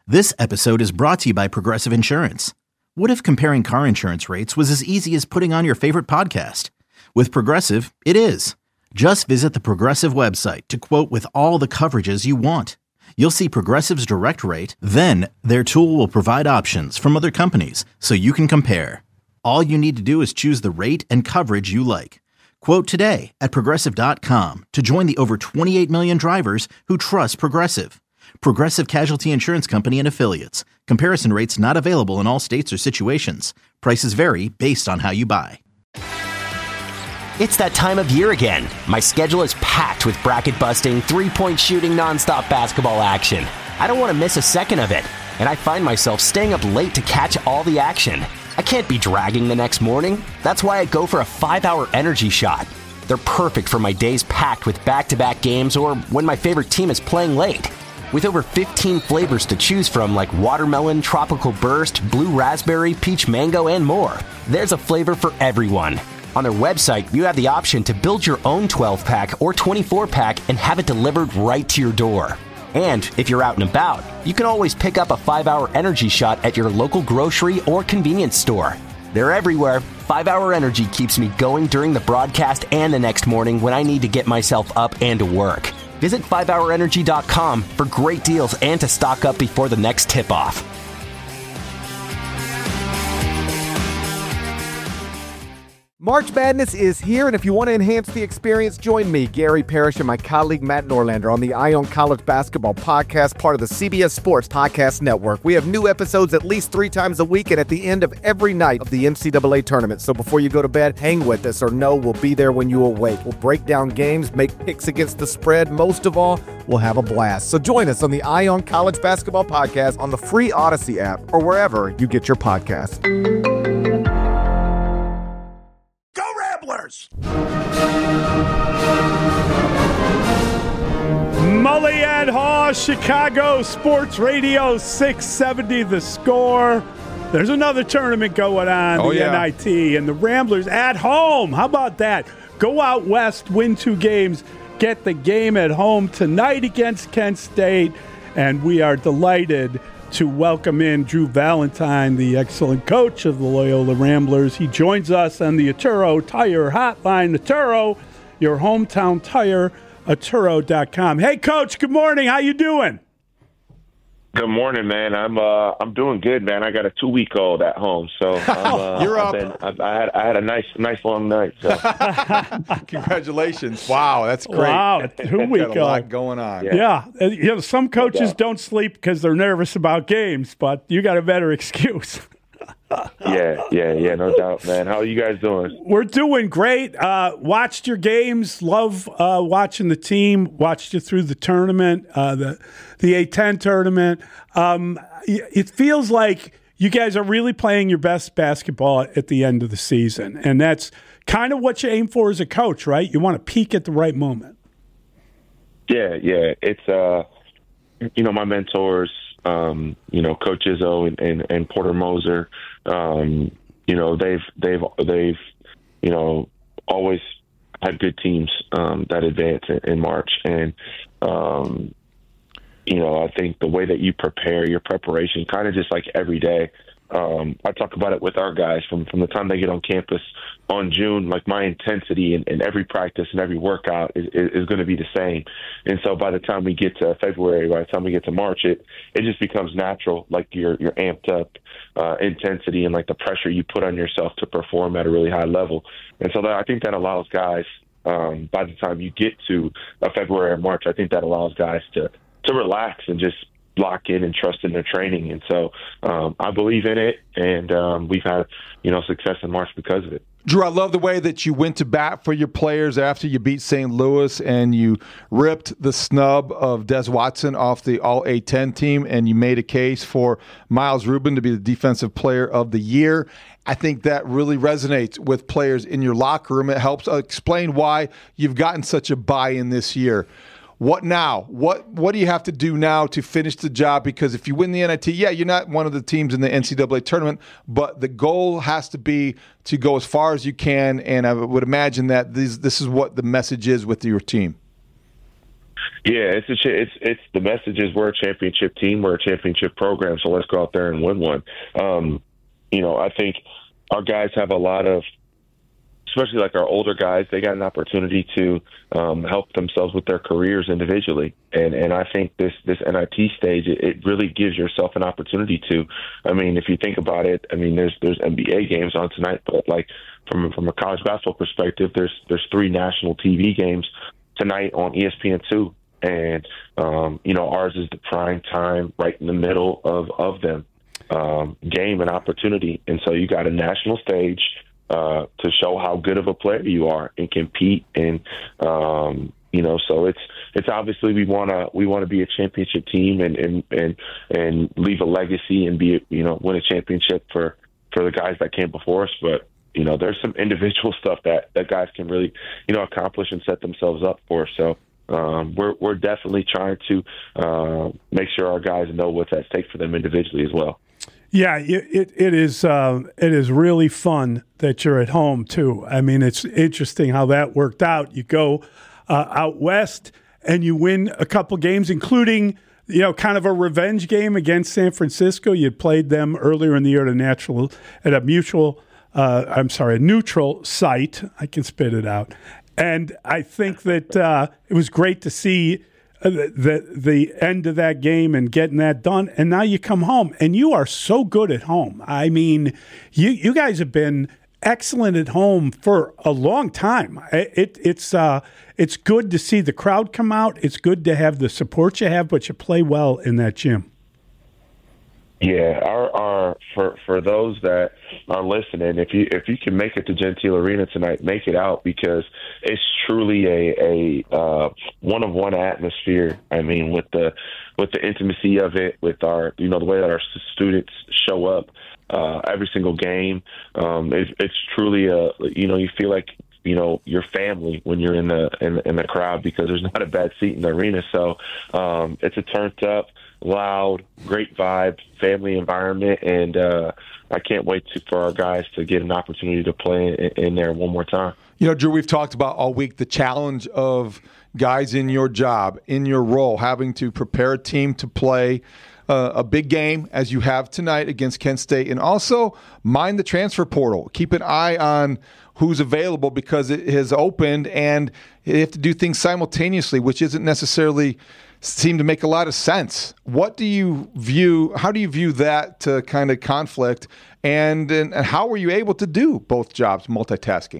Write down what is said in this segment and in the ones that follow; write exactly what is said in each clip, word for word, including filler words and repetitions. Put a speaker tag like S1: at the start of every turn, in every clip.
S1: This episode is brought to you by Progressive Insurance. What if comparing car insurance rates was as easy as putting on your favorite podcast? With Progressive, it is. Just visit the Progressive website to quote with all the coverages you want. You'll see Progressive's direct rate, then their tool will provide options from other companies so you can compare. All you need to do is choose the rate and coverage you like. Quote today at progressive dot com to join the over twenty-eight million drivers who trust Progressive. Progressive Casualty Insurance Company and Affiliates. Comparison rates not available in all states or situations. Prices vary based on how you buy.
S2: It's that time of year again. My schedule is packed with bracket-busting, three-point shooting, nonstop basketball action. I don't want to miss a second of it, and I find myself staying up late to catch all the action. I can't be dragging the next morning. That's why I go for a five-hour energy shot. They're perfect for my days packed with back-to-back games or when my favorite team is playing late. With over fifteen flavors to choose from like watermelon, tropical burst, blue raspberry, peach mango, and more, there's a flavor for everyone. On their website, you have the option to build your own twelve-pack or twenty-four-pack and have it delivered right to your door. And if you're out and about, you can always pick up a five-hour energy shot at your local grocery or convenience store. They're everywhere. five-hour Energy keeps me going during the broadcast and the next morning when I need to get myself up and to work. Visit five hour energy dot com for great deals and to stock up before the next tip-off.
S3: March Madness is here, and if you want to enhance the experience, join me, Gary Parrish, and my colleague Matt Norlander on the Eye on College Basketball Podcast, part of the C B S Sports Podcast Network. We have new episodes at least three times a week and at the end of every night of the N C double A tournament. So before you go to bed, hang with us or know we'll be there when you awake. We'll break down games, make picks against the spread. Most of all, we'll have a blast. So join us on the Eye on College Basketball Podcast on the free Odyssey app or wherever you get your podcasts.
S4: Mully Haw, Chicago Sports Radio six seventy The Score. There's another tournament going on, oh, the yeah. N I T, and the Ramblers at home. How about that? Go out west, win two games, get the game at home tonight against Kent State, and we are delighted to welcome in Drew Valentine, the excellent coach of the Loyola Ramblers. He joins us on the Atturo Tire Hotline. Atturo, your hometown tire, atturo dot com. Hey, Coach, good morning. How you doing?
S5: Good morning, man. I'm uh, I'm doing good, man. I got a two week old at home, so I'm, uh,
S3: you're
S5: I've
S3: up.
S5: Been, I've, I had I had a nice nice long night. So.
S3: Congratulations! Wow, that's great.
S4: Wow, two week old.
S3: Got a lot going on.
S4: Yeah, yeah. You know, some coaches
S5: yeah.
S4: don't sleep because they're nervous about games, but you got a better excuse.
S5: yeah, yeah, yeah, no doubt, man. How are you guys doing?
S4: We're doing great. Uh, watched your games. Love uh, watching the team. Watched you through the tournament, uh, the the A ten tournament. Um, it feels like you guys are really playing your best basketball at the end of the season, and that's kind of what you aim for as a coach, right? You want to peak at the right moment.
S5: Yeah, yeah. It's uh, you know, my mentors. Um, you know, Coach Izzo and, and, and Porter Moser, um, you know, they've, they've, they've, you know, always had good teams um, that advance in, in March. And, um, you know, I think the way that you prepare, your preparation, kind of just like every day. Um, I talk about it with our guys from, from the time they get on campus on June, like my intensity in, in every practice and every workout is, is, is going to be the same. And so by the time we get to February, by the time we get to March, it, it just becomes natural, like your, your amped up uh, intensity and like the pressure you put on yourself to perform at a really high level. And so that, I think that allows guys, um, by the time you get to uh, February or March, I think that allows guys to, to relax and just lock in and trust in their training. And so um, I believe in it, and um, we've had, you know, success in March because of it.
S6: Drew, I love the way that you went to bat for your players after you beat Saint Louis and you ripped the snub of Des Watson off the All A ten team, and you made a case for Miles Rubin to be the Defensive Player of the Year. I think that really resonates with players in your locker room. It helps explain why you've gotten such a buy-in this year. What now? What what do you have to do now to finish the job? Because if you win the N I T, yeah, you're not one of the teams in the N C double A tournament, but the goal has to be to go as far as you can, and I would imagine that this, this is what the message is with your team.
S5: Yeah, it's a, it's it's the message is we're a championship team, we're a championship program, so let's go out there and win one. Um, you know, I think our guys have a lot of, especially like our older guys, they got an opportunity to um, help themselves with their careers individually. And and I think this this N I T stage, it, it really gives yourself an opportunity to. I mean, if you think about it, I mean, there's there's N B A games on tonight, but like from from a college basketball perspective, there's there's three national T V games tonight on E S P N two. And, um, you know, ours is the prime time right in the middle of, of them um, game and opportunity. And so you got a national stage uh, to show how good of a player you are and compete. And, um, you know, so it's it's obviously we want to we want to be a championship team and, and, and, and leave a legacy and be, you know, win a championship for, for the guys that came before us. But, you know, there's some individual stuff that, that guys can really, you know, accomplish and set themselves up for. So, Um, we're we're definitely trying to uh, make sure our guys know what's at stake for them individually as well.
S4: Yeah, it it, it is uh, it is really fun that you're at home too. I mean, it's interesting how that worked out. You go uh, out west and you win a couple games, including you know kind of a revenge game against San Francisco. You played them earlier in the year at a natural at a mutual. Uh, I'm sorry, a neutral site. I can spit it out. And I think that uh, it was great to see the, the the end of that game and getting that done. And now you come home, and you are so good at home. I mean, you you guys have been excellent at home for a long time. It, it's uh, it's good to see the crowd come out. It's good to have the support you have, but you play well in that gym.
S5: Yeah, our, our for for those that are listening, if you if you can make it to Gentile Arena tonight, make it out because it's truly a a uh, one of one atmosphere. I mean, with the with the intimacy of it, with our you know the way that our students show up uh, every single game, um, it, it's truly a you know you feel like you know your family when you're in the in, in the crowd because there's not a bad seat in the arena. So um, it's a turned up, loud, great vibe, family environment, and uh, I can't wait to, for our guys to get an opportunity to play in, in there one more time.
S6: You know, Drew, we've talked about all week the challenge of guys in your job, in your role, having to prepare a team to play uh, a big game as you have tonight against Kent State, and also mind the transfer portal. Keep an eye on who's available because it has opened, and you have to do things simultaneously, which isn't necessarily seem to make a lot of sense. What do you view, how do you view that uh, kind of conflict, and, and and how were you able to do both jobs, multitasking?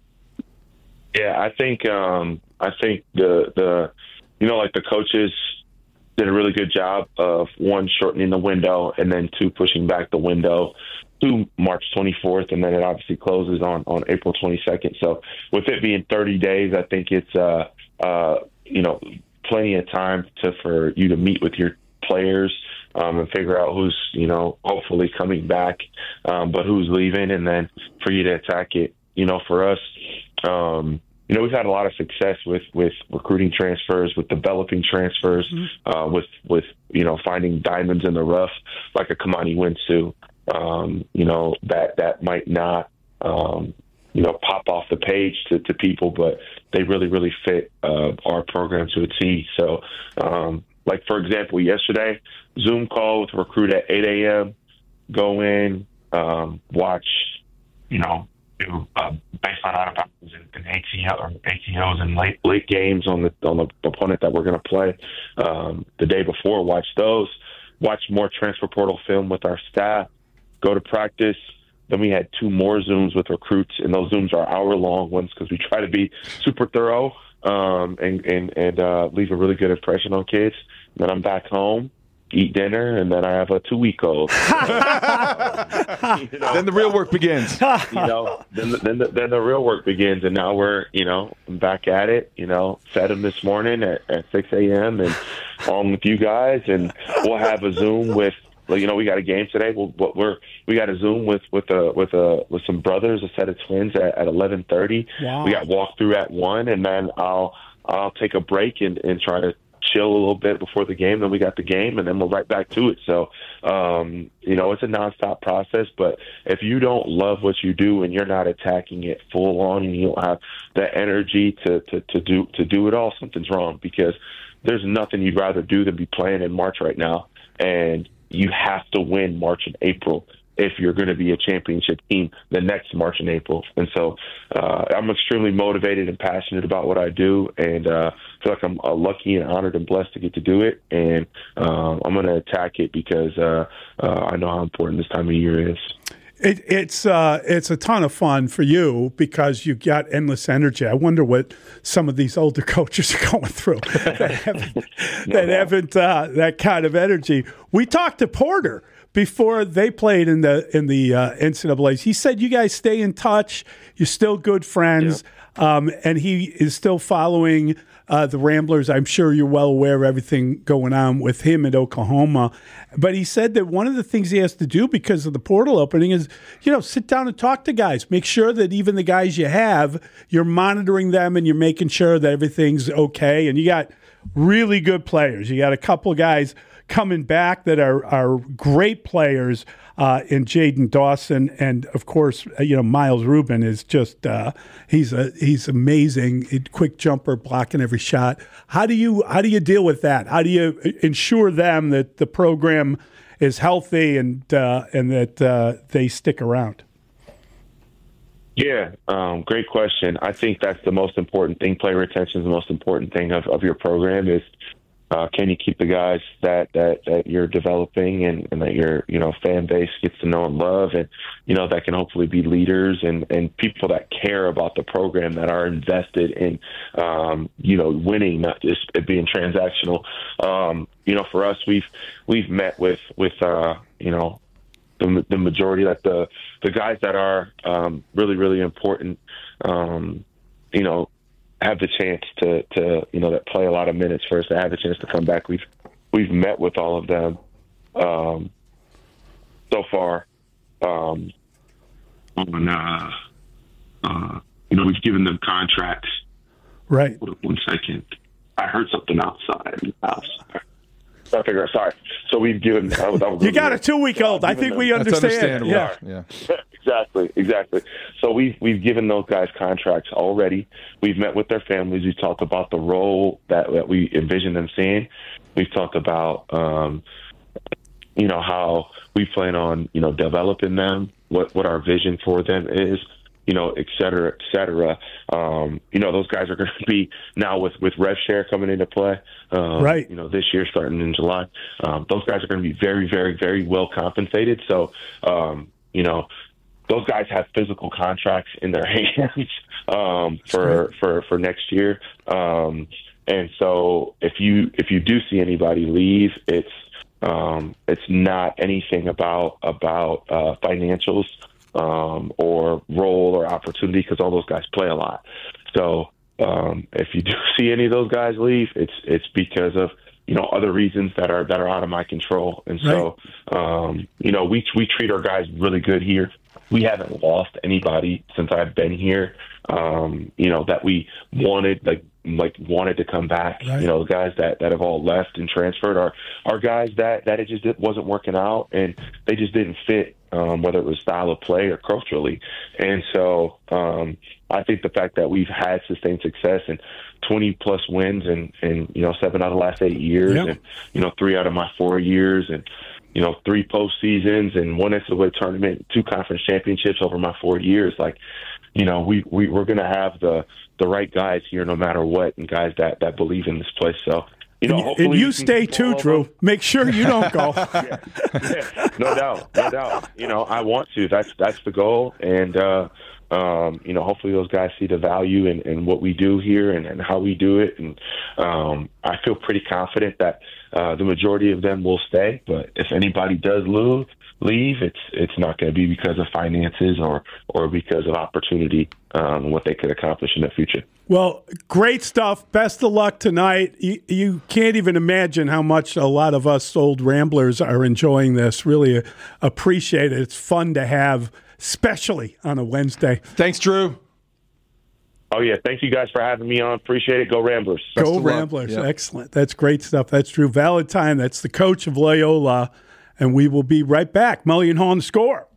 S5: Yeah, I think um, I think the the you know like the coaches did a really good job of one shortening the window and then two pushing back the window to March twenty-fourth, and then it obviously closes on, on April twenty-second. So with it being thirty days, I think it's uh uh you know plenty of time to for you to meet with your players um, and figure out who's you know hopefully coming back, um, but who's leaving, and then for you to attack it. You know, for us, um, you know, we've had a lot of success with, with recruiting transfers, with developing transfers, mm-hmm. uh, with with you know finding diamonds in the rough like a Kamani Winsu. Um, you know that that might not um, you know pop off the page to, to people, but they really really fit uh, our program to a T. So, um, like for example, yesterday Zoom call with a recruit at eight a.m. Go in, um, watch, you know. Do uh, baseline out of bounds and, and A T O or A T Os and late late games on the on the opponent that we're going to play um, the day before. Watch those. Watch more transfer portal film with our staff. Go to practice. Then we had two more Zooms with recruits, and those Zooms are hour long ones because we try to be super thorough um, and and and uh, leave a really good impression on kids. And then I'm back home. Eat dinner, and then I have a two-week-old.
S6: you know, then the real work begins.
S5: You know, then the, then the, then the real work begins, and now we're you know back at it. You know, fed him this morning at, at six a.m. and on with you guys, and we'll have a Zoom with. You know, we got a game today. We'll, we're we got a Zoom with with a with a with some brothers, a set of twins at, at eleven thirty.
S4: Wow.
S5: We got walkthrough at one, and then I'll I'll take a break and, and try to chill a little bit before the game. Then we got the game, and then we're right back to it. So, um, you know, it's a nonstop process. But if you don't love what you do and you're not attacking it full on, and you don't have the energy to, to, to do to do it all, something's wrong, because there's nothing you'd rather do than be playing in March right now. And you have to win March and April if you're going to be a championship team the next March and April. And so uh, I'm extremely motivated and passionate about what I do, and uh, feel like I'm uh, lucky and honored and blessed to get to do it. And uh, I'm going to attack it because uh, uh, I know how important this time of year is.
S4: It, it's uh, it's a ton of fun for you because you got endless energy. I wonder what some of these older coaches are going through that haven't, no, that, no. haven't uh, that kind of energy. We talked to Porter before they played in the in the uh, N C double A's. He said you guys stay in touch. You're still good friends, yeah. um, and he is still following uh, the Ramblers. I'm sure you're well aware of everything going on with him in Oklahoma. But he said that one of the things he has to do because of the portal opening is, you know, sit down and talk to guys. Make sure that even the guys you have, you're monitoring them and you're making sure that everything's okay. And you got really good players. You got a couple of guys coming back that are are great players uh, in Jaden Dawson, and of course, you know, Miles Rubin is just uh, he's a he's amazing, quick jumper, blocking every shot. How do you how do you deal with that? How do you ensure them that the program is healthy and uh, and that uh, they stick around?
S5: Yeah, um, great question. I think that's the most important thing. Player retention is the most important thing of, of your program is. Uh, can you keep the guys that, that, that you're developing and, and that your, you know, fan base gets to know and love, and, you know, that can hopefully be leaders and, and people that care about the program, that are invested in, um, you know, winning, not just it being transactional. Um, you know, for us, we've, we've met with, with, uh, you know, the, the majority, like the, the guys that are, um, really, really important, um, you know, have the chance to, to, you know, that play a lot of minutes for us to have the chance to come back. We've, we've met with all of them, um, so far. Um, on, uh, uh, you know, we've given them contracts.
S4: Right.
S5: One second. I heard something outside in the house. I figure, sorry. So we've given. That was, that was
S4: you got a two-week-old. I think them, we understand.
S6: Yeah. yeah.
S5: Exactly, exactly. So we've we've given those guys contracts already. We've met with their families. We've talked about the role that, that we envision them seeing. We've talked about, um, you know, how we plan on, you know, developing them, what, what our vision for them is, you know, et cetera, et cetera. Um, you know, those guys are going to be now with, with rev share coming into play, um,
S4: right.
S5: you know, this year starting in July. Um, those guys are going to be very, very, very well compensated. So, um, you know, those guys have physical contracts in their hands um, for, for for next year, um, and so if you if you do see anybody leave, it's um, it's not anything about about uh, financials um, or role or opportunity, because all those guys play a lot. So um, if you do see any of those guys leave, it's it's because of, you know, other reasons that are that are out of my control. And so right. um, you know, we we treat our guys really good here. We haven't lost anybody since I've been here, um, you know, that we wanted, like, like wanted to come back. Right. You know, the guys that, that have all left and transferred are, are guys that, that it just wasn't working out, and they just didn't fit, um, whether it was style of play or culturally. And so um, I think the fact that we've had sustained success and twenty plus wins and, and, you know, seven out of the last eight years yep. and, you know, three out of my four years and, you know, three postseasons and one N C double A tournament, two conference championships over my four years. Like, you know, we, we, we're going to have the, the right guys here no matter what, and guys that, that believe in this place. So, you know,
S4: and,
S5: hopefully
S4: and you stay too, Drew. Make sure you don't go.
S5: yeah, yeah, no doubt, no doubt. You know, I want to. That's that's the goal. And, uh, um, you know, hopefully those guys see the value in, in what we do here and, and how we do it. And um, I feel pretty confident that uh, the majority of them will stay. But if anybody does lose, leave, it's it's not going to be because of finances or, or because of opportunity, um, what they could accomplish in the future.
S4: Well, great stuff. Best of luck tonight. You, you can't even imagine how much a lot of us old Ramblers are enjoying this. Really appreciate it. It's fun to have, especially on a Wednesday.
S6: Thanks, Drew.
S5: Oh, yeah. Thank you guys for having me on. Appreciate it. Go Ramblers.
S4: Go Ramblers. Yep. Excellent. That's great stuff. That's Drew Valentine. That's the coach of Loyola. And we will be right back. Mully and Haw on The Score.